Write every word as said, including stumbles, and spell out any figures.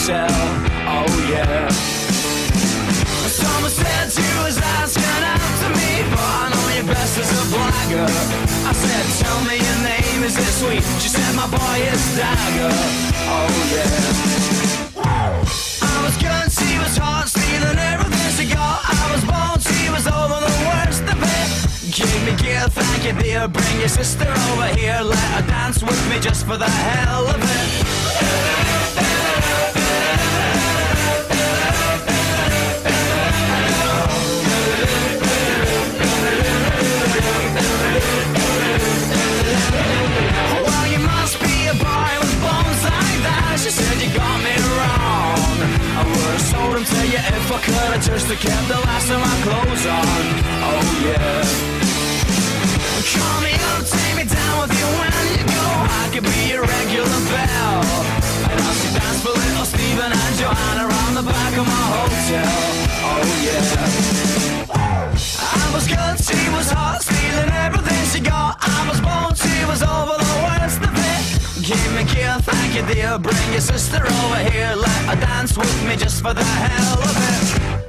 hotel. Oh yeah. Someone said you was asking after me, but I know you best as a blagger. I said, tell me your name, is it sweet? She said, my boy is Dagger. Oh yeah. I was good, she was hot, stealing everything she got. I was bold, she was over the worst of it. Give me gear, thank you dear. Bring your sister over here, let her dance with me just for the hell of it. Well, you must be a boy with bones like that. She said you got me wrong. I would've sold him to you if I could've just kept the last of my clothes on. Oh yeah. Call me up, take me down with you when you go. I could be your regular belle. And I'll see dance for little Stephen and Joanna around the back of my hotel. Oh yeah. I was good, she was hot, stealing everything she got. I was bold, she was over the worst of it. Give me gear, thank you dear. Bring your sister over here, let her dance with me just for the hell of it.